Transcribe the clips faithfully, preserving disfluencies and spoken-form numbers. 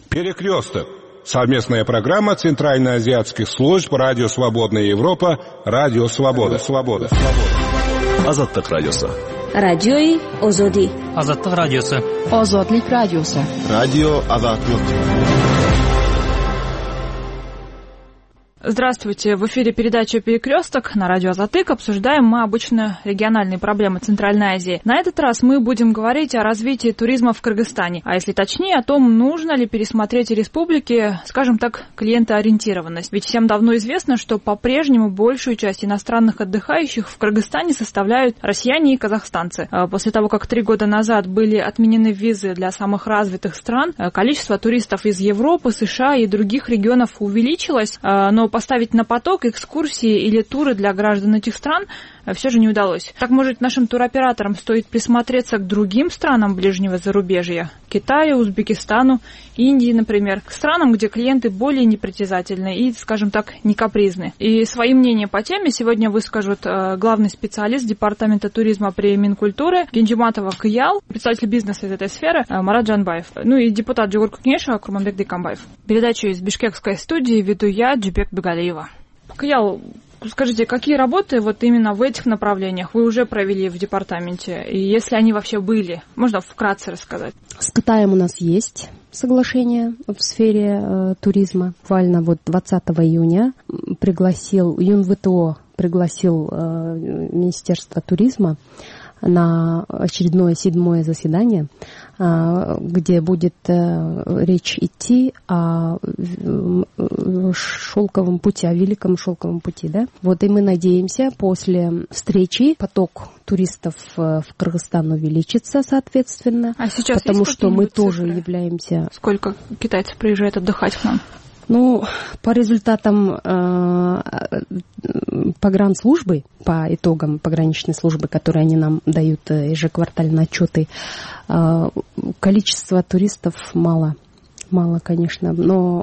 Перекресток. Совместная программа Центральноазиатских служб Радио Свободная Европа, Радио Свобода. Свобода. Азаттык радиосы. Радиои Озоди. Азаттык радиосы. Озодлик радиосы. Радио Азаттык. Здравствуйте, в эфире передача «Перекресток» на радио «Азаттык». Обсуждаем мы обычно региональные проблемы Центральной Азии. На этот раз мы будем говорить о развитии туризма в Кыргызстане, а если точнее, о том, нужно ли пересмотреть республике, скажем так, клиентоориентированность. Ведь всем давно известно, что по-прежнему большую часть иностранных отдыхающих в Кыргызстане составляют россияне и казахстанцы. После того, как три года назад были отменены визы для самых развитых стран, количество туристов из Европы, США и других регионов увеличилось, но поставить на поток экскурсии или туры для граждан этих стран все же не удалось. Так, может, нашим туроператорам стоит присмотреться к другим странам ближнего зарубежья? Китаю, Узбекистану, Индии, например. К странам, где клиенты более непритязательны и, скажем так, не капризны. И свои мнения по теме сегодня выскажут главный специалист Департамента туризма при Минкультуре Генджиматова Кыял, представитель бизнеса из этой сферы Марат Жанбаев, ну и депутат Джугурку Кенеша Курманбек Декамбаев. Передачу из бишкекской студии веду я, Джибек Бегалиева. Кыял, скажите, какие работы вот именно в этих направлениях вы уже провели в департаменте? И если они вообще были, можно вкратце рассказать? С Китаем у нас есть соглашение в сфере э, туризма. Буквально вот двадцатого июня пригласил, ЮНВТО пригласил э, Министерство туризма на очередное седьмое заседание, где будет речь идти о шелковом пути, о великом шелковом пути, да? Вот и мы надеемся, после встречи поток туристов в Кыргызстан увеличится, соответственно, а сейчас потому что мы цифры? тоже являемся... Сколько китайцев приезжает отдыхать к нам? Ну, по результатам э, погранслужбы, по итогам пограничной службы, которые они нам дают ежеквартальные отчеты, э, количество туристов мало, мало, конечно, но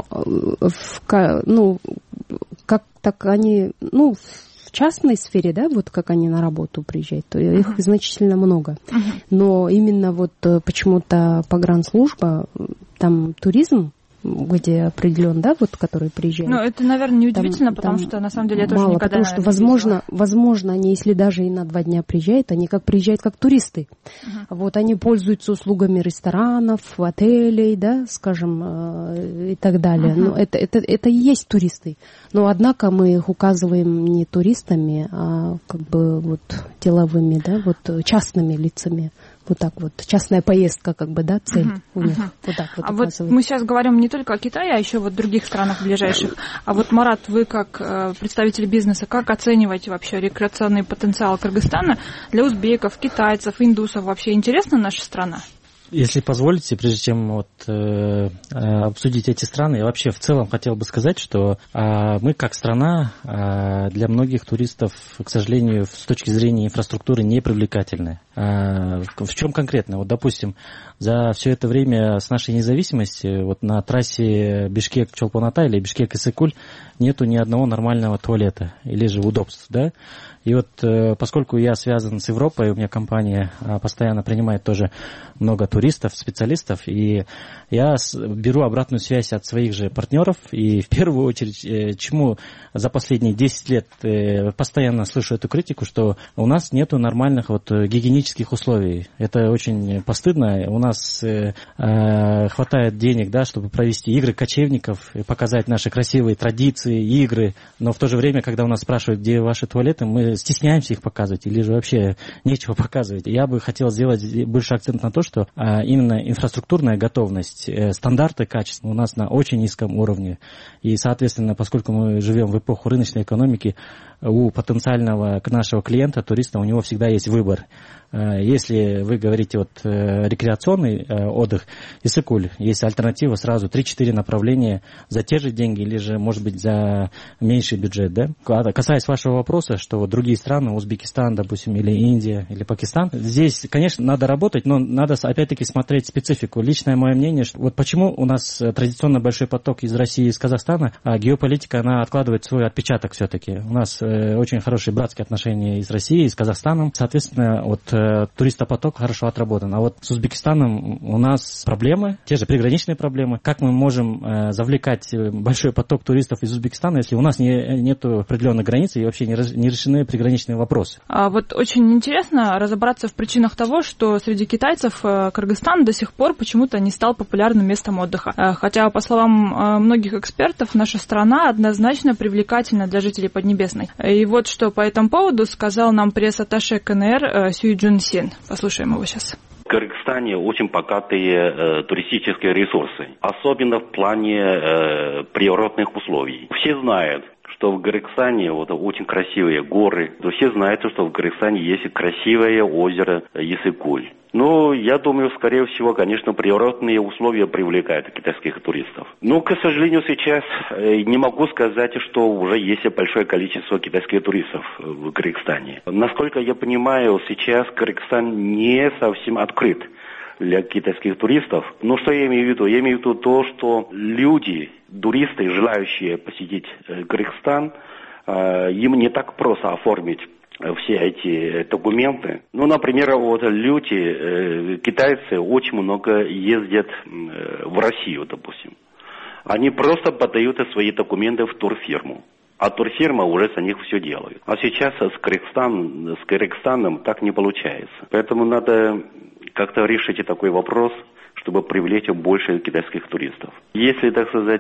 в, ну, как так они, ну, в частной сфере, да, вот как они на работу приезжают, то их uh-huh. значительно много, uh-huh. но именно вот почему-то погранслужба, там туризм, где определен, да, вот, который приезжает. Ну, это, наверное, неудивительно, там, потому там что, на самом деле, я тоже мало, никогда потому что, возможно, возможно, они, если даже и на два дня приезжают, они как приезжают как туристы. Uh-huh. Вот, они пользуются услугами ресторанов, отелей, да, скажем, и так далее. Uh-huh. Но это, это, это и есть туристы. Но, однако, мы их указываем не туристами, а как бы вот деловыми, да, вот частными лицами. Вот так вот. Частная поездка, как бы, да, цель uh-huh, у них. Uh-huh. Вот так вот. А вот мы сейчас говорим не только о Китае, а еще вот в других странах ближайших. А вот, Марат, вы как э, представитель бизнеса, как оцениваете вообще рекреационный потенциал Кыргызстана для узбеков, китайцев, индусов? Вообще интересна наша страна? Если позволите, прежде чем вот, э, обсудить эти страны, я вообще в целом хотел бы сказать, что э, мы как страна э, для многих туристов, к сожалению, с точки зрения инфраструктуры не привлекательны. Э, в, в чем конкретно? Вот, допустим, за все это время с нашей независимости вот на трассе Бишкек-Чолпон-Атай или Бишкек-Иссык-Куль нету ни одного нормального туалета или же удобств, да? И вот поскольку я связан с Европой, у меня компания постоянно принимает тоже много туристов, специалистов, и я беру обратную связь от своих же партнеров, и в первую очередь, чему за последние десять лет постоянно слышу эту критику, что у нас нету нормальных вот гигиенических условий. Это очень постыдно. У нас э, хватает денег, да, чтобы провести игры кочевников, и показать наши красивые традиции, игры, но в то же время, когда у нас спрашивают, где ваши туалеты, мы стесняемся их показывать, или же вообще нечего показывать. Я бы хотел сделать больше акцент на то, что а, именно инфраструктурная готовность, э, стандарты качества у нас на очень низком уровне. И, соответственно, поскольку мы живем в эпоху рыночной экономики, у потенциального нашего клиента, туриста, у него всегда есть выбор. Если вы говорите вот рекреационный отдых, Иссык-Куль, есть альтернатива сразу три-четыре направления за те же деньги или же, может быть, за меньший бюджет. Да? Касаясь вашего вопроса, что вот другие другие страны, Узбекистан, допустим, или Индия, или Пакистан. Здесь, конечно, надо работать, но надо опять-таки смотреть специфику. Личное мое мнение, что вот почему у нас традиционно большой поток из России и из Казахстана, а геополитика, она откладывает свой отпечаток все-таки. У нас э, очень хорошие братские отношения и с Россией, и с Казахстаном. Соответственно, вот э, туристопоток хорошо отработан. А вот с Узбекистаном у нас проблемы, те же приграничные проблемы. Как мы можем э, завлекать большой поток туристов из Узбекистана, если у нас не, нет определенных границ и вообще не, раз, не решены приграничные вопросы? А вот очень интересно разобраться в причинах того, что среди китайцев Кыргызстан до сих пор почему-то не стал популярным местом отдыха. Хотя, по словам многих экспертов, наша страна однозначно привлекательна для жителей Поднебесной. И вот что по этому поводу сказал нам пресс-атташе КНР Сюй Джун Син. Послушаем его сейчас. В Кыргызстане очень богатые э, туристические ресурсы, особенно в плане э, природных условий. Все знают, что в Кыргызстане вот, очень красивые горы. Все знают, что в Кыргызстане есть красивое озеро Иссык-Куль. Но я думаю, скорее всего, конечно, природные условия привлекают китайских туристов. Но, к сожалению, сейчас не могу сказать, что уже есть большое количество китайских туристов в Кыргызстане. Насколько я понимаю, сейчас Кыргызстан не совсем открыт для китайских туристов. Но что я имею в виду? Я имею в виду то, что люди, туристы, желающие посетить Кыргызстан, им не так просто оформить все эти документы. Ну, например, вот люди, э, китайцы очень много ездят э, в Россию, допустим. Они просто подают свои документы в турфирму, а турфирма уже за них все делает. А сейчас с Кыргызстаном, с Кыргызстаном так не получается. Поэтому надо как-то решить такой вопрос, чтобы привлечь больше китайских туристов. Если, так сказать,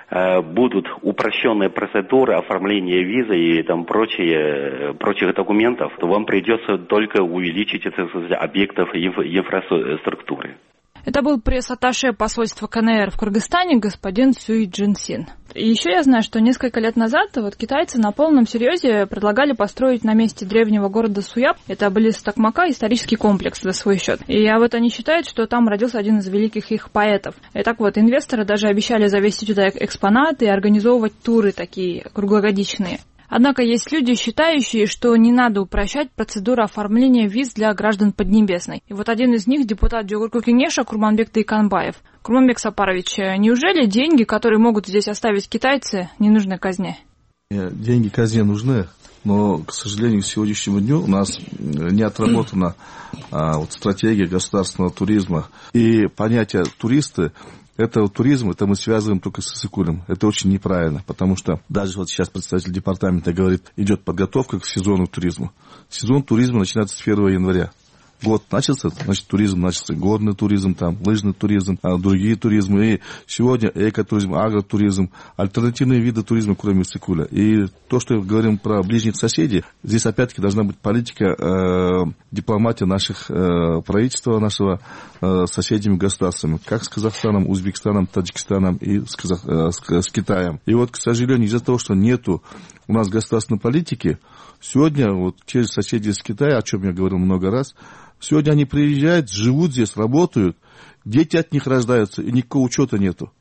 будут упрощенные процедуры оформления визы и там прочие, прочих документов, то вам придется только увеличить, так сказать, объектов инфраструктуры. Это был пресс-атташе посольства КНР в Кыргызстане господин Сюй Джун Син. И еще я знаю, что несколько лет назад вот китайцы на полном серьезе предлагали построить на месте древнего города Суяб, это близ Токмака, исторический комплекс за свой счет. И а вот они считают, что там родился один из великих их поэтов. И так вот, инвесторы даже обещали завести туда экспонаты и организовывать туры такие круглогодичные. Однако есть люди, считающие, что не надо упрощать процедуру оформления виз для граждан Поднебесной. И вот один из них, депутат Джугурку Кенеша Курманбек Тайканбаев. Курманбек Сапарович, неужели деньги, которые могут здесь оставить китайцы, не нужны казне? Деньги казне нужны, но, к сожалению, к сегодняшнему дню у нас не отработана а, вот, стратегия государственного туризма. И понятие туристы, это туризм, это мы связываем только с Иссык-Кулем. Это очень неправильно, потому что даже вот сейчас представитель департамента говорит, идет подготовка к сезону туризма. Сезон туризма начинается с первого января. Год начался, значит, туризм начался, горный туризм, там, лыжный туризм, а другие туризмы. И сегодня экотуризм, агротуризм, альтернативные виды туризма, кроме Иссык-Куля. И то, что говорим про ближних соседей, здесь опять-таки должна быть политика, э, дипломатия наших э, правительства, нашего э, соседями государствами, как с Казахстаном, Узбекистаном, Таджикистаном и с, Казах, э, с, с Китаем. И вот, к сожалению, из-за того, что нету у нас государственной политики, сегодня вот те же соседи из Китая, о чем я говорил много раз, сегодня они приезжают, живут здесь, работают, дети от них рождаются, и никакого учета нету.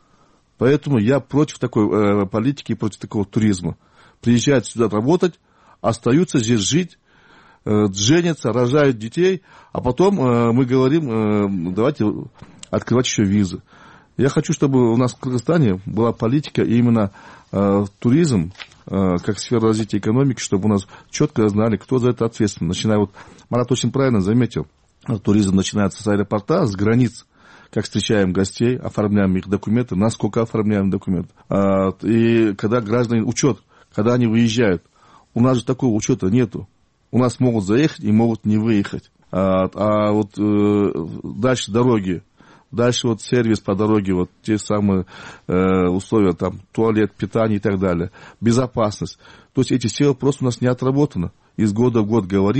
Поэтому я против такой э, политики, против такого туризма. Приезжают сюда работать, остаются здесь жить, э, женятся, рожают детей, а потом э, мы говорим, э, давайте открывать еще визы. Я хочу, чтобы у нас в Кыргызстане была политика именно э, туризм, э, как сфера развития экономики, чтобы у нас четко знали, кто за это ответственен. Начиная вот, Марат очень правильно заметил, туризм начинается с аэропорта, с границ, как встречаем гостей, оформляем их документы, насколько оформляем документы. Э, и когда граждане, учет, когда они выезжают, у нас же такого учета нету. У нас могут заехать и могут не выехать. А, а вот э, дальше дороги. Дальше вот сервис по дороге, вот те самые э, условия, там, туалет, питание и так далее. Безопасность. То есть эти все вопросы у нас не отработаны. Из года в год говорим,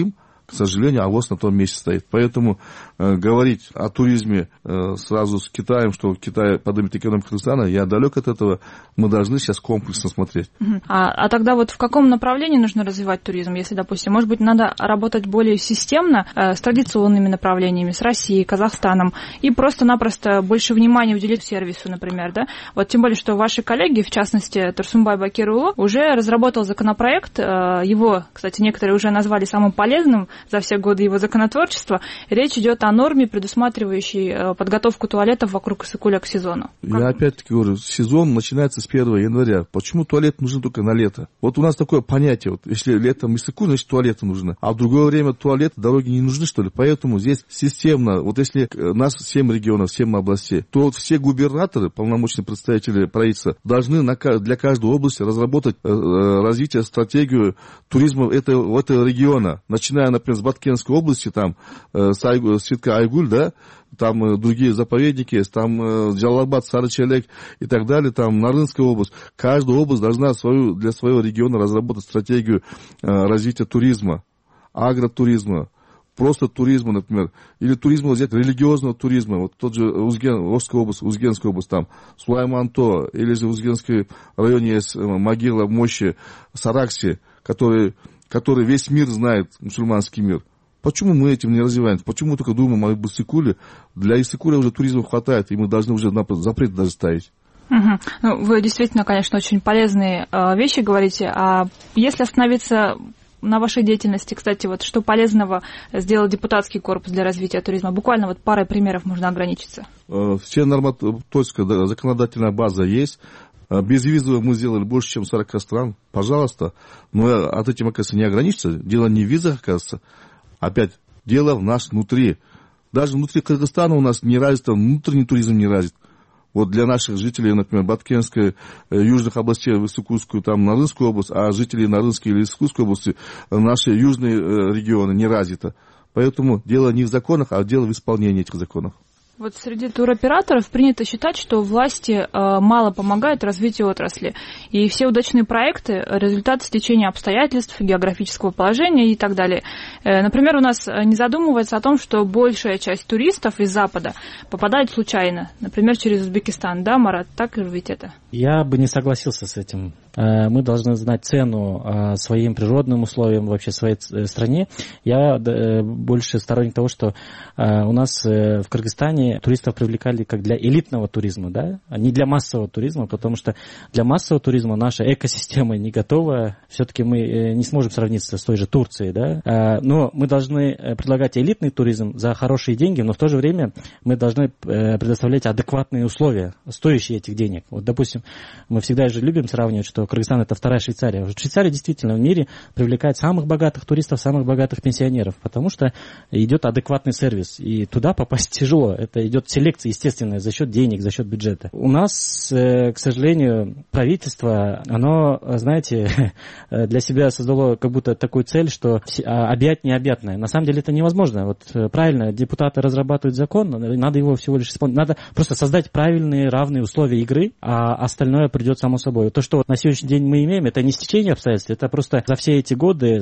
к сожалению, авось на том месте стоит. Поэтому э, говорить о туризме э, сразу с Китаем, что Китай поднимет экономику Кыргызстана, я далек от этого. Мы должны сейчас комплексно смотреть. А, а тогда вот в каком направлении нужно развивать туризм? Если, допустим, может быть, надо работать более системно э, с традиционными направлениями, с Россией, Казахстаном, и просто-напросто больше внимания уделить сервису, например, да? Вот тем более, что ваши коллеги, в частности, Турсунбай Бакирулу, уже разработал законопроект, э, его, кстати, некоторые уже назвали самым полезным за все годы его законотворчества. Речь идет о норме, предусматривающей подготовку туалетов вокруг Иссык-Куля к сезону. Как... Я опять-таки говорю, сезон начинается с первого января. Почему туалет нужен только на лето? Вот у нас такое понятие, вот, если летом Иссык-Куль, значит туалеты нужны. А в другое время туалеты, дороги не нужны, что ли? Поэтому здесь системно, вот если у нас семь регионов, семь областей, то вот все губернаторы, полномочные представители правительства, должны на, для каждой области разработать э, развитие, стратегию туризма этого, этого региона. Начиная, например, с Баткенской области, там, э, Светка Айгуль, да, там э, другие заповедники, там э, Джалабад, Сарычелек и так далее, там Нарынская область. Каждая область должна свою, для своего региона разработать стратегию э, развития туризма, агротуризма, просто туризма, например, или туризма взять, религиозного туризма, вот тот же Узген, Ошская область, Узгенская область, там, Сулайманто, или же в Узгенском районе есть могила мощи Саракси, который, который весь мир знает, мусульманский мир. Почему мы этим не развиваем? Почему только думаем о Иссык-Куле? Для Иссык-Куля уже туризма хватает, и мы должны уже запрет даже ставить. Угу. Ну, вы действительно, конечно, очень полезные э, вещи говорите. А если остановиться на вашей деятельности, кстати, вот что полезного сделал депутатский корпус для развития туризма? Буквально вот парой примеров можно ограничиться. Все нормотворческая законодательная база есть. Безвизово мы сделали больше, чем сорок стран. Пожалуйста. Но от этим, оказывается, не ограничится. Дело не в визах, оказывается. Опять, дело в нас внутри. Даже внутри Кыргызстана у нас не развит, внутренний туризм не развит. Вот для наших жителей, например, Баткенской, южных областей, Иссык-Кульскую, там, Нарынскую область, а жителей Нарынской или Иссык-Кульской области, наши южные регионы не развиты. Поэтому дело не в законах, а дело в исполнении этих законов. Вот среди туроператоров принято считать, что власти э, мало помогают развитию отрасли. И все удачные проекты – результат стечения обстоятельств, географического положения и так далее. Э, например, у нас не задумывается о том, что большая часть туристов из Запада попадает случайно. Например, через Узбекистан. Да, Марат, так ведь это? Я бы не согласился с этим. Мы должны знать цену своим природным условиям, вообще своей стране. Я больше сторонник того, что у нас в Кыргызстане туристов привлекали как для элитного туризма, да, а не для массового туризма, потому что для массового туризма наша экосистема не готова. Все-таки мы не сможем сравниться с той же Турцией, да. Но мы должны предлагать элитный туризм за хорошие деньги, но в то же время мы должны предоставлять адекватные условия, стоящие этих денег. Вот, допустим, мы всегда же любим сравнивать, что Кыргызстан – это вторая Швейцария. Швейцария действительно в мире привлекает самых богатых туристов, самых богатых пенсионеров, потому что идет адекватный сервис, и туда попасть тяжело. Это идет селекция естественная за счет денег, за счет бюджета. У нас, к сожалению, правительство, оно, знаете, для себя создало как будто такую цель, что объять необъятное. На самом деле это невозможно. Вот правильно, депутаты разрабатывают закон, надо его всего лишь исполнить. Надо просто создать правильные, равные условия игры, а остальное придет само собой. То, что вот на сегодняшний день мы имеем, это не стечение обстоятельств, это просто за все эти годы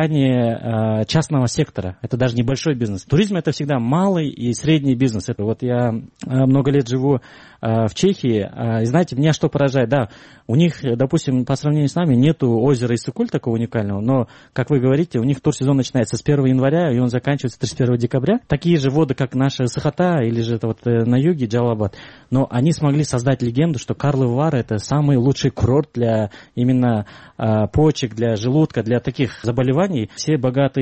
старание частного сектора. Это даже небольшой бизнес. Туризм – это всегда малый и средний бизнес. Это вот я много лет живу в Чехии, и знаете, меня что поражает, да, у них, допустим, по сравнению с нами нету озера Иссык-Куль такого уникального, но, как вы говорите, у них турсезон начинается с первого января, и он заканчивается тридцать первого декабря. Такие же воды, как наша Сахата, или же это вот на юге Джалабад, но они смогли создать легенду, что Карловы Вары – это самый лучший курорт для именно а, почек, для желудка, для таких заболеваний. Все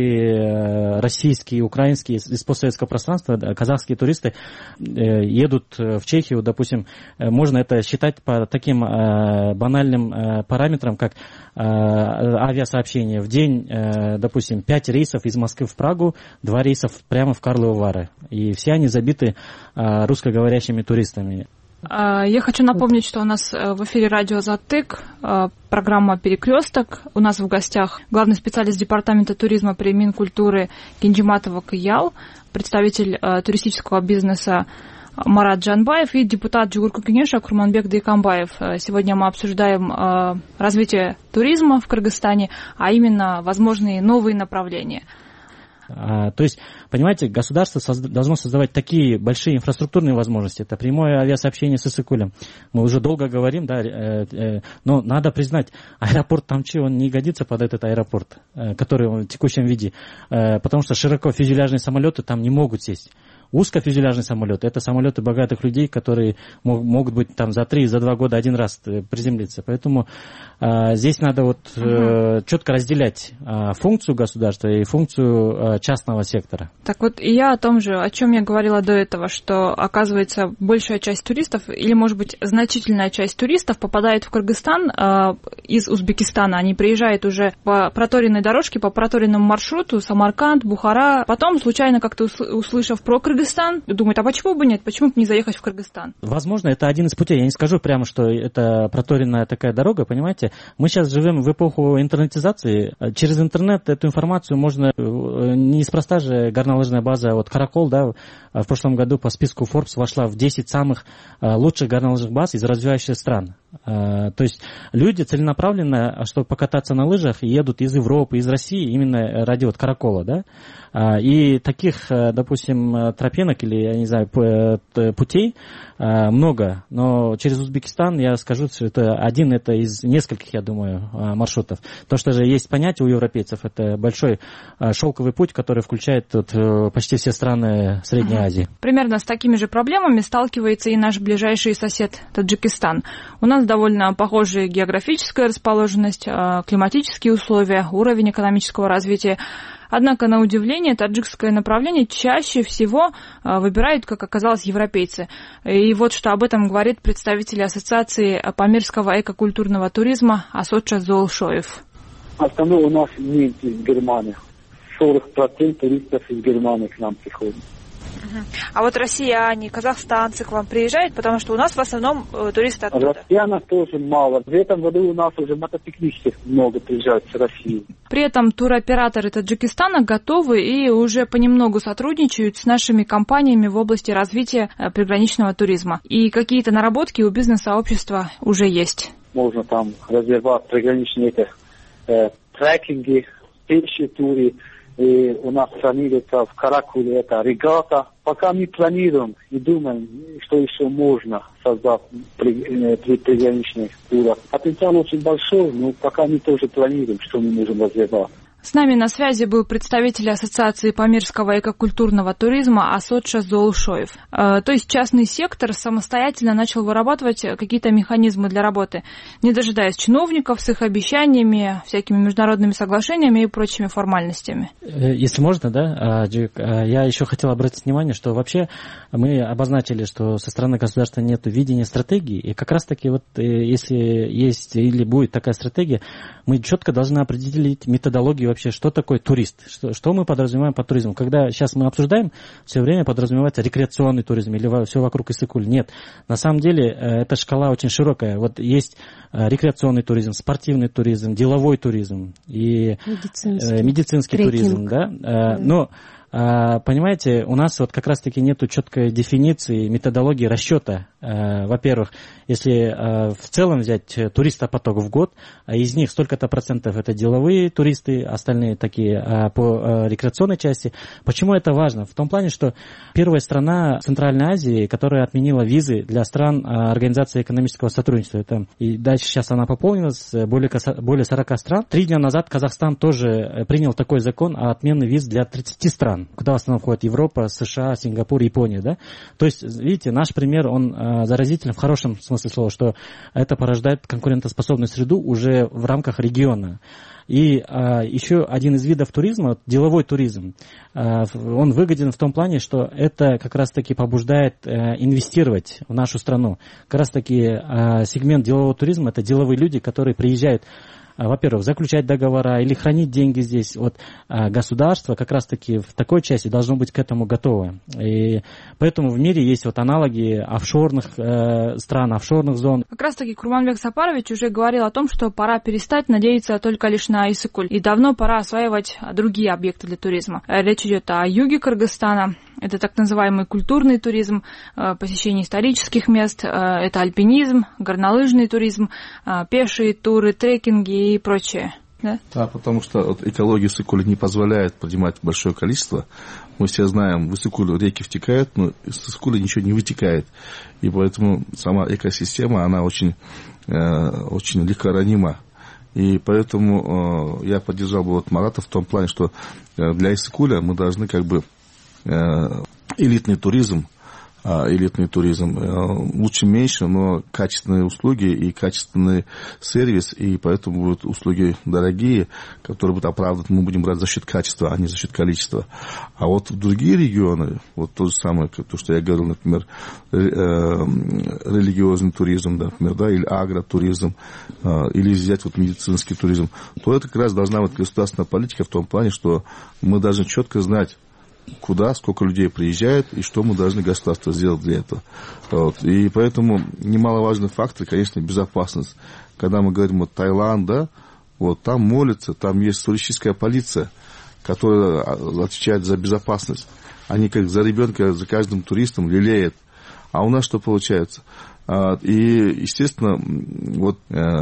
богатые российские, украинские, из постсоветского пространства, казахские туристы э, едут в Чехию, допустим, можно это считать по таким э, банальным э, параметрам, как э, авиасообщение. В день, э, допустим, пять рейсов из Москвы в Прагу, два рейса прямо в Карловы Вары. И все они забиты э, русскоговорящими туристами. Я хочу напомнить, что у нас в эфире радио «Азаттык», программа «Перекресток». У нас в гостях главный специалист департамента туризма при Минкультуры Кенжиматова Кыял, представитель туристического бизнеса Марат Джанбаев и депутат Джугурку Кенеша Курманбек Дейкамбаев. Сегодня мы обсуждаем развитие туризма в Кыргызстане, а именно возможные новые направления. А, то есть, понимаете, государство созда- должно создавать такие большие инфраструктурные возможности. Это прямое авиасообщение с Иссыкулем. Мы уже долго говорим, да, э, э, но надо признать, аэропорт Тамчи, он не годится под этот аэропорт, э, который он в текущем виде, э, потому что широкофюзеляжные самолеты там не могут сесть. Узкофюзеляжные самолеты — это самолеты богатых людей, которые мог, могут быть там за три, за два года один раз приземлиться. Поэтому э, здесь надо вот э, четко разделять э, функцию государства и функцию э, частного сектора. Так вот, и я о том же, о чем я говорила до этого, что, оказывается, большая часть туристов, или, может быть, значительная часть туристов попадает в Кыргызстан э, из Узбекистана. Они приезжают уже по проторенной дорожке, по проторенному маршруту, Самарканд, Бухара. Потом, случайно как-то услышав про Кыргызстан, думают, а почему бы нет, почему бы не заехать в Кыргызстан? Возможно, это один из путей. Я не скажу прямо, что это проторенная такая дорога, понимаете. Мы сейчас живем в эпоху интернетизации. Через интернет эту информацию можно... Неспроста же горнолыжная база вот Каракол, да, в прошлом году по списку Forbes вошла в десять самых лучших горнолыжных баз из развивающихся стран. То есть люди целенаправленно, чтобы покататься на лыжах, едут из Европы, из России именно ради вот Каракола, да. И таких, допустим, тропинок или, я не знаю, путей много, но через Узбекистан, я скажу, что это один это из нескольких, я думаю, маршрутов. То, что же есть понятие у европейцев, это большой шелковый путь, который включает тут почти все страны Средней Азии. Примерно с такими же проблемами сталкивается и наш ближайший сосед Таджикистан. У нас довольно похожая географическая расположенность, климатические условия, уровень экономического развития. Однако, на удивление, таджикское направление чаще всего выбирают, как оказалось, европейцы. И вот что об этом говорит представитель Ассоциации памирского экокультурного туризма Асотша Зоолшоев. Основной у нас не из Германии. сорок процентов туристов из Германии к нам приходят. А вот россияне, казахстанцы к вам приезжают, потому что у нас в основном э, туристы оттуда. Россиянов тоже мало. В этом году у нас уже мотоциклистов много приезжают с России. При этом туроператоры Таджикистана готовы и уже понемногу сотрудничают с нашими компаниями в области развития э, приграничного туризма. И какие-то наработки у бизнес-сообщества уже есть. Можно там развивать приграничные э, трекинги, пешие туры. И у нас планируется в Каракуле это регата. Пока мы планируем и думаем, что еще можно создать при, при приграничных турах. Потенциал очень большой, но пока мы тоже планируем, что мы можем развивать. С нами на связи был представитель Ассоциации памирского экокультурного туризма Асотша Зоолшоев. Э, то есть частный сектор самостоятельно начал вырабатывать какие-то механизмы для работы, не дожидаясь чиновников с их обещаниями, всякими международными соглашениями и прочими формальностями. Если можно, да, я еще хотел обратить внимание, что вообще мы обозначили, что со стороны государства нет видения стратегии, и как раз-таки вот если есть или будет такая стратегия, мы четко должны определить методологию вообще, что такое турист, что, что мы подразумеваем под туризмом. Когда сейчас мы обсуждаем, все время подразумевается рекреационный туризм или все вокруг Иссыкуль. Нет, на самом деле эта шкала очень широкая. Вот есть рекреационный туризм, спортивный туризм, деловой туризм и медицинский, медицинский туризм, да? Да. Но понимаете, у нас вот как раз-таки нету четкой дефиниции, методологии расчета. Во-первых, если в целом взять туристопоток в год, из них столько-то процентов это деловые туристы, остальные такие по рекреационной части. Почему это важно? В том плане, что первая страна Центральной Азии, которая отменила визы для стран Организации экономического сотрудничества. Это, и дальше сейчас она пополнилась, более, более сорока стран. Три дня назад Казахстан тоже принял такой закон о отмене виз для тридцати стран, куда в основном входит Европа, США, Сингапур, Япония, да. То есть, видите, наш пример, он э, заразителен в хорошем смысле слова, что это порождает конкурентоспособную среду уже в рамках региона. И а, еще один из видов туризма, деловой туризм, а, он выгоден в том плане, что это как раз-таки побуждает а, инвестировать в нашу страну. Как раз-таки а, сегмент делового туризма – это деловые люди, которые приезжают, а, во-первых, заключать договора или хранить деньги здесь. Вот а, государство как раз-таки в такой части должно быть к этому готово. И поэтому в мире есть вот аналоги офшорных э, стран, офшорных зон. Как раз-таки Курманбек Сапарович уже говорил о том, что пора перестать надеяться только лишь на Иссыкуль. И давно пора осваивать другие объекты для туризма. Речь идет о юге Кыргызстана. Это так называемый культурный туризм, посещение исторических мест, это альпинизм, горнолыжный туризм, пешие туры, трекинги и прочее. Да? Да, потому что вот, экология в Иссык-Куле не позволяет принимать большое количество. Мы все знаем, в Иссык-Куле реки втекают, но из Иссык-Куля ничего не вытекает. И поэтому сама экосистема, она очень, э, очень легко ранима. И поэтому э, я поддержал бы вот Марата в том плане, что э, для Иссык-Куля мы должны как бы э, элитный туризм, элитный туризм. Лучше меньше, но качественные услуги и качественный сервис, и поэтому будут услуги дорогие, которые будут оправданы, мы будем брать за счет качества, а не за счет количества. А вот в другие регионы, вот то же самое, то, что я говорил, например, религиозный туризм, например, да, или агротуризм, или взять вот медицинский туризм, то это как раз должна быть государственная политика в том плане, что мы должны четко знать, куда, сколько людей приезжает, и что мы должны государство сделать для этого. Вот. И поэтому немаловажный фактор, конечно, безопасность. Когда мы говорим вот Таиланд, да, вот там молятся, там есть туристическая полиция, которая отвечает за безопасность. Они как за ребенка, за каждым туристом лелеют. А у нас что получается? И, естественно, вот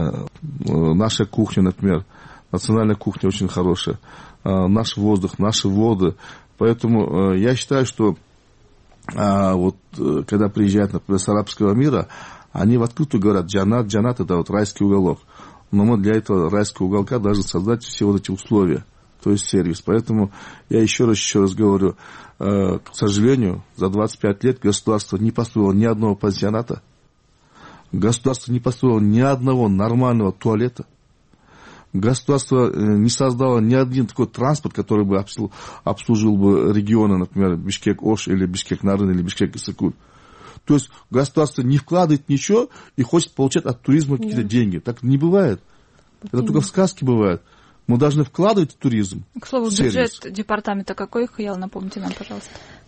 наша кухня, например, национальная кухня очень хорошая, наш воздух, наши воды. Поэтому э, я считаю, что э, вот, э, когда приезжают, например, с арабского мира, они в открытую говорят, джанат, джанат, это вот райский уголок. Но мы для этого райского уголка должны создать все вот эти условия, то есть сервис. Поэтому я еще раз, еще раз говорю, э, к сожалению, за двадцать пять лет государство не построило ни одного пансионата, государство не построило ни одного нормального туалета. Государство не создало ни один такой транспорт, который бы обслужил, обслужил бы регионы, например, Бишкек-Ош или Бишкек-Нарын или Бишкек-Иссык-Куль. То есть государство не вкладывает ничего и хочет получать от туризма какие-то да. деньги. Так не бывает. Это только в сказке бывает. Мы должны вкладывать в туризм. К слову, в бюджет департамента какой, Хаял, напомните нам, пожалуйста.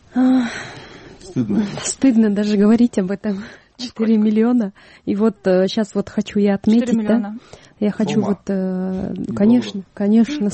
Стыдно. Стыдно даже говорить об этом. четыре миллиона. И вот сейчас вот хочу я отметить, четыре миллиона. Да, я хочу Ума. вот, э, конечно, конечно,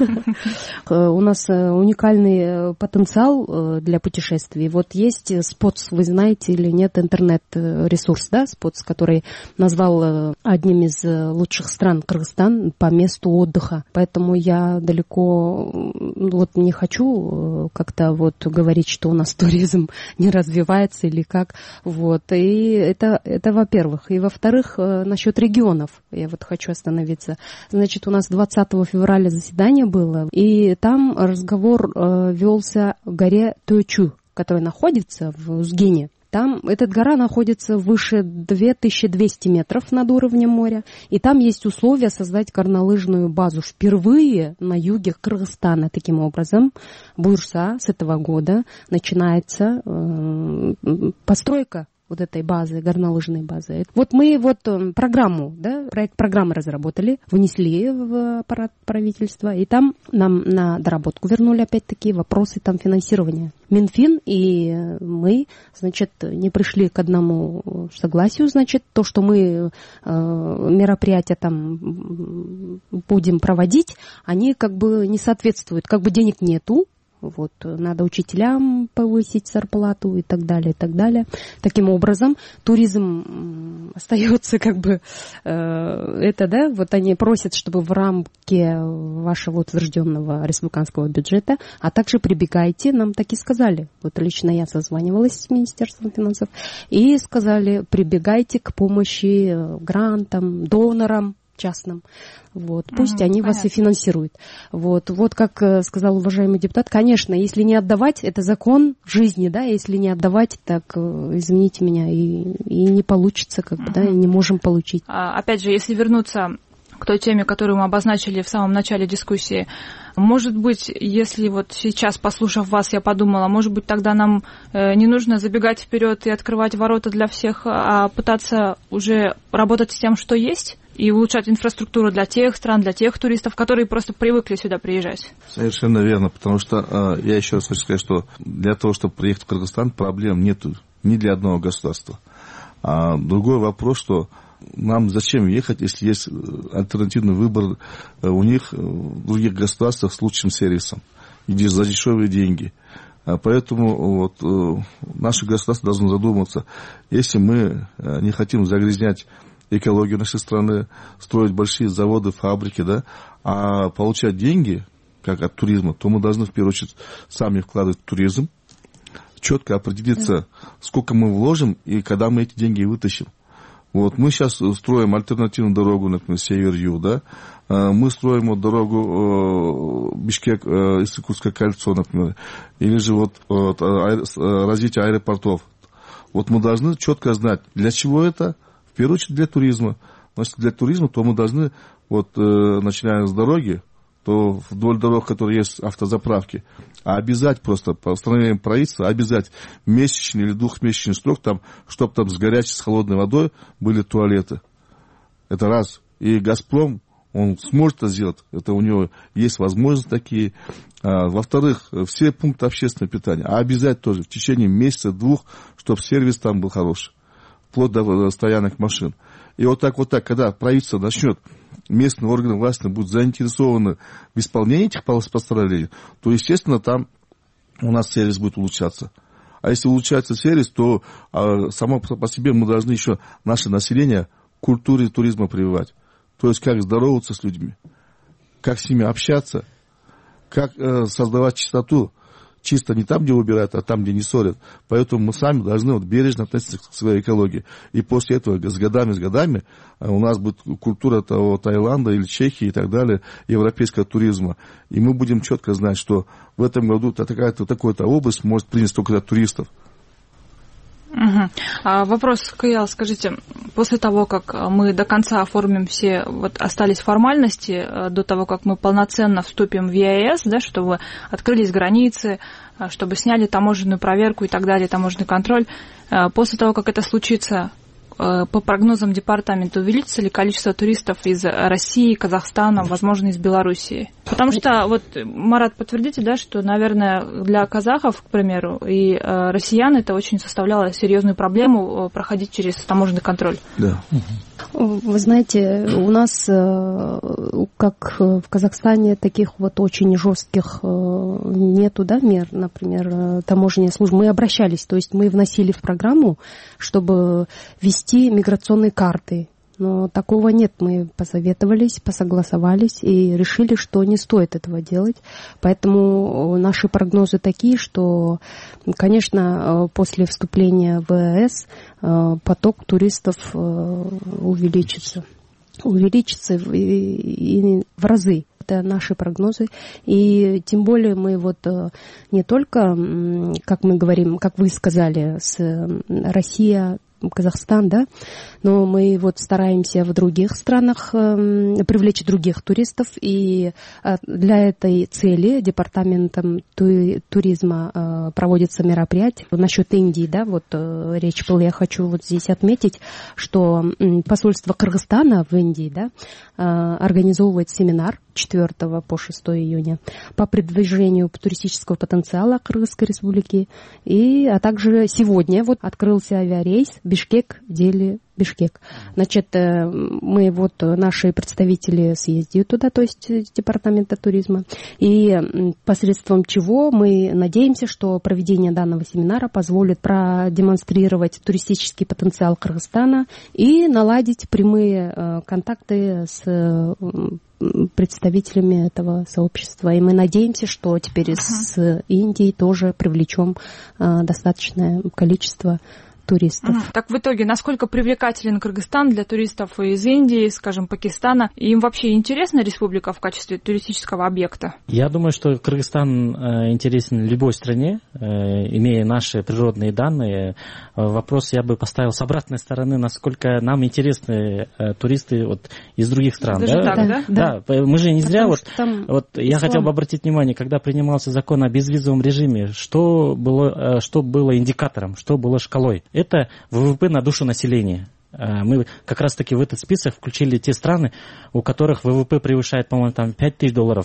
у нас уникальный потенциал для путешествий. Вот есть Спотс, вы знаете или нет, интернет-ресурс, да, Спотс, который назвал одним из лучших стран Кыргызстан по месту отдыха. Поэтому я далеко вот не хочу как-то вот говорить, что у нас туризм не развивается или как, вот. И это, это во-первых. И во-вторых, насчет регионов я вот хочу остановиться. Значит, у нас двадцатого февраля заседание было, и там разговор э, велся в горе Тойчу, которая находится в Узгене. Там эта гора находится выше две тысячи двести метров над уровнем моря, и там есть условия создать горнолыжную базу впервые на юге Кыргызстана. Таким образом, Буйрса с этого года начинается э, постройка вот этой базы, горнолыжной базы. Вот мы вот программу, да, проект программы разработали, внесли в аппарат правительства, и там нам на доработку вернули опять-таки вопросы там финансирования. Минфин и мы, значит, не пришли к одному согласию, значит, то, что мы э, мероприятия там будем проводить, они как бы не соответствуют, как бы денег нету. Вот, надо учителям повысить зарплату и так далее, и так далее. Таким образом, туризм остается как бы, э, это, да, вот они просят, чтобы в рамке вашего утвержденного республиканского бюджета, а также прибегайте, нам так и сказали. Вот лично я созванивалась с Министерством финансов, и сказали, прибегайте к помощи грантам, донорам частным. Вот. Пусть mm, они понятно. Вас и финансируют. Вот. Вот как сказал уважаемый депутат, конечно, если не отдавать, это закон жизни, да, если не отдавать, так, извините меня, и, и не получится, как бы, mm-hmm. да, и не можем получить. А, опять же, если вернуться к той теме, которую мы обозначили в самом начале дискуссии, может быть, если вот сейчас, послушав вас, я подумала, может быть, тогда нам э, не нужно забегать вперед и открывать ворота для всех, а пытаться уже работать с тем, что есть, и улучшать инфраструктуру для тех стран, для тех туристов, которые просто привыкли сюда приезжать. Совершенно верно, потому что э, я еще раз хочу сказать, что для того, чтобы приехать в Кыргызстан, проблем нету ни для одного государства. А другой вопрос, что нам зачем ехать, если есть альтернативный выбор у них в других государствах с лучшим сервисом, где за дешевые деньги. Поэтому вот, наше государство должно задуматься, если мы не хотим загрязнять экологию нашей страны, строить большие заводы, фабрики, да, а получать деньги, как от туризма, то мы должны в первую очередь сами вкладывать в туризм, четко определиться, сколько мы вложим и когда мы эти деньги вытащим. Вот мы сейчас строим альтернативную дорогу, например, север-юг, да, мы строим вот дорогу Бишкек, Иссык-Кульское кольцо, например, или же вот, вот развитие аэропортов. Вот мы должны четко знать, для чего это, в первую очередь для туризма. Значит, для туризма, то мы должны, вот начиная с дороги, то вдоль дорог, которые есть автозаправки, а обязать просто по постановлениям правительства, обязать месячный или двухмесячный срок, там, чтобы там с горячей, с холодной водой были туалеты. Это раз. И «Газпром», он сможет это сделать, это у него есть возможности такие. А, во-вторых, все пункты общественного питания, а обязать тоже в течение месяца-двух, чтобы сервис там был хороший, вплоть до стоянок машин. И вот так вот так, когда правительство начнет, местные органы власти будут заинтересованы в исполнении этих постановлений, то, естественно, там у нас сервис будет улучшаться. А если улучшается сервис, то а, само по себе мы должны еще наше население к культуре туризма прививать. То есть, как здороваться с людьми, как с ними общаться, как э, создавать чистоту. Чисто не там, где убирают, а там, где не ссорят. Поэтому мы сами должны вот бережно относиться к своей экологии. И после этого с годами, с годами у нас будет культура того Таиланда или Чехии и так далее, европейского туризма. И мы будем четко знать, что в этом году такая-то, такая-то область может принять столько туристов. Угу. А вопрос, Каял, скажите, после того, как мы до конца оформим все, вот остались формальности, до того, как мы полноценно вступим в ЕАЭС, да, чтобы открылись границы, чтобы сняли таможенную проверку и так далее, таможенный контроль, после того, как это случится, по прогнозам департамента, увеличится ли количество туристов из России, Казахстана, возможно, из Белоруссии? Потому что, вот, Марат, подтвердите, да, что, наверное, для казахов, к примеру, и э, россиян это очень составляло серьезную проблему проходить через таможенный контроль. Да. Вы знаете, у нас, как в Казахстане, таких вот очень жестких нету, да, мер, например, таможенная служба. Мы обращались, то есть мы вносили в программу, чтобы вести миграционные карты. Но такого нет. Мы посоветовались, посогласовались и решили, что не стоит этого делать. Поэтому наши прогнозы такие, что, конечно, после вступления в ЕАЭС поток туристов увеличится. Увеличится и, и в разы. Это наши прогнозы. И тем более мы вот не только, как мы говорим, как вы сказали, с Россия, Казахстан, да, но мы вот стараемся в других странах э, привлечь других туристов, и э, для этой цели департаментом ту, туризма э, проводятся мероприятия. Насчет Индии, да, вот э, речь была, я хочу вот здесь отметить, что э, посольство Кыргызстана в Индии, да, э, организовывает семинар четвёртого по шестое июня по продвижению туристического потенциала Кыргызской республики, и, а также сегодня вот открылся авиарейс Бишкек, Дели, Бишкек. Значит, мы вот, наши представители съездили туда, то есть департамента туризма, и посредством чего мы надеемся, что проведение данного семинара позволит продемонстрировать туристический потенциал Кыргызстана и наладить прямые контакты с представителями этого сообщества. И мы надеемся, что теперь uh-huh. с Индией тоже привлечем достаточное количество туристов. Mm. Так в итоге, насколько привлекателен Кыргызстан для туристов из Индии, скажем, Пакистана? Им вообще интересна республика в качестве туристического объекта? Я думаю, что Кыргызстан э, интересен любой стране, э, имея наши природные данные. Э, вопрос я бы поставил с обратной стороны, насколько нам интересны э, туристы вот, из других стран. Даже да? так, да? Да, да. Мы же не зря... Вот, вот я ислам. хотел бы обратить внимание, когда принимался закон о безвизовом режиме, что было, э, что было индикатором, что было шкалой? Это ВВП на душу населения. Мы как раз-таки в этот список включили те страны, у которых ВВП превышает, по-моему, там пять тысяч долларов.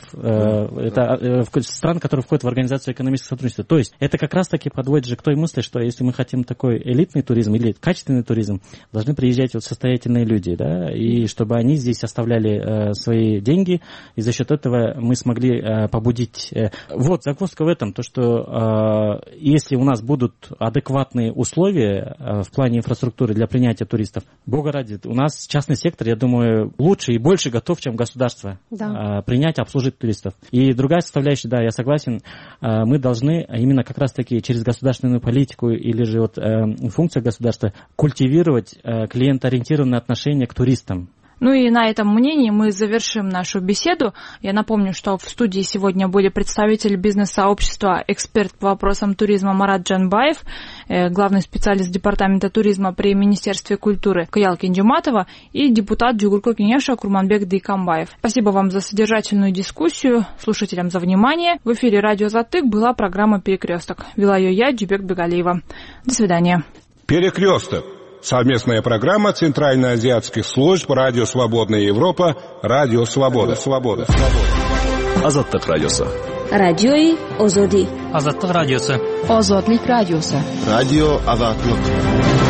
Это страны, которые входят в Организацию экономического сотрудничества. То есть это как раз-таки подводит же к той мысли, что если мы хотим такой элитный туризм или качественный туризм, должны приезжать вот состоятельные люди, да, и чтобы они здесь оставляли свои деньги, и за счет этого мы смогли побудить. Вот, загвоздка в этом, то, что если у нас будут адекватные условия в плане инфраструктуры для принятия туристов, туристов. Бога ради, у нас частный сектор, я думаю, лучше и больше готов, чем государство да. принять, обслужить туристов. И другая составляющая, да, я согласен, мы должны именно как раз-таки через государственную политику или же вот функцию государства культивировать клиентоориентированное отношение к туристам. Ну и на этом мнении мы завершим нашу беседу. Я напомню, что в студии сегодня были представитель бизнес-сообщества, эксперт по вопросам туризма Марат Джанбаев, главный специалист департамента туризма при Министерстве культуры Каял Кенжематова и депутат Джугурку Кенеша Курманбек Дикамбаев. Спасибо вам за содержательную дискуссию, слушателям за внимание. В эфире радио Затык была программа «Перекресток». Вела ее я, Джибек Бегалиева. До свидания. «Перекресток». Совместная программа Центральноазиатских служб «Радио Свободная Европа», «Радио Свобода». Свобода. Азаттык радиосы. Радиои Озоди. Азаттык радиосы. Озодлик радиосы. Радио Азаттык.